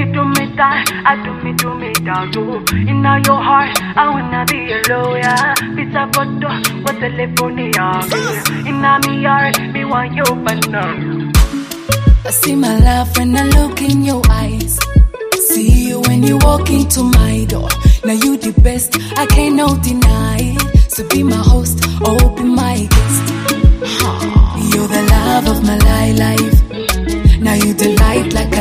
You do me that, I do me that too. In your heart, I wanna be a lawyer. Pizza photo, what telephone in my heart, me want you banana. I see my love when I look in your eyes. See you when you walk into my door. Now you the best, I cannot deny it. So be my host, or be my guest. You're the love of my life. Now you the light like a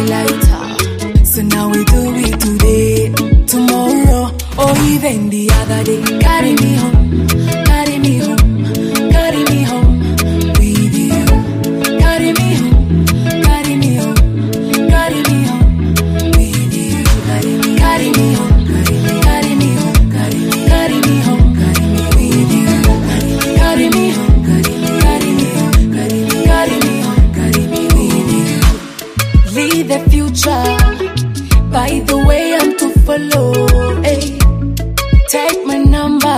lighter. So now we do it today, tomorrow, or even the other day. Carry me home, carry me home, carry me home with you. Carry me home, carry me home, carry me home with you. Carry me home, carry me home, carry me home with you. Carry me home, carry me home, carry me home with you. Lead the future. By the way, I'm to follow. Hey. Take my number,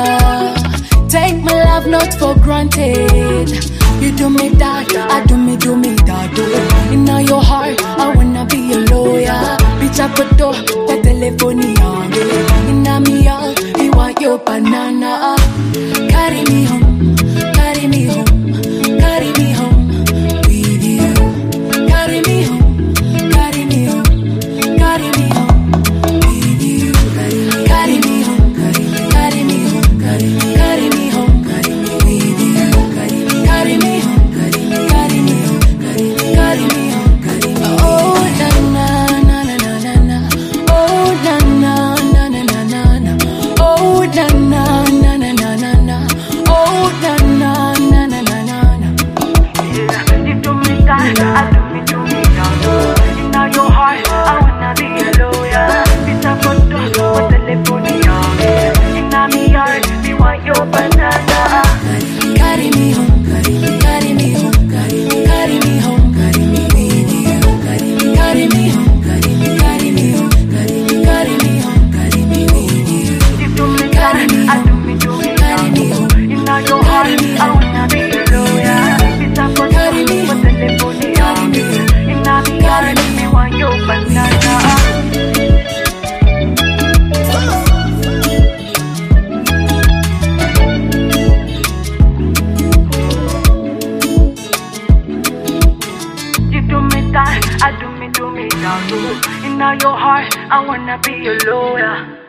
take my love not for granted. You do me that, I do me that. In your heart, I wanna be a lawyer. Bitch, I put the telephone on me. In my heart, we want your banana. Carry me home, carry me home, carry me home with you. Carry me home, carry me home, carry me home with you. Carry me home, carry me home, carry me home with you. Carry me home, carry me home, carry me home. Oh na na na na na na. Oh na na na na na na. Oh na na na na na na. Oh na na na na na na. Yeah, you do me that, I do me that. In your heart, I wanna be a lawyer. Pizza photo, what telephone in my heart, me want your banana. Carry me home, carry me home, carry me home with you. Carry me home, carry me home, carry me home with you. You do me that, I do me that. In your heart, I wanna be a lawyer. Pizza photo, what telephone in my heart, me want your banana. I do me that too. In your heart, I wanna be a lawyer.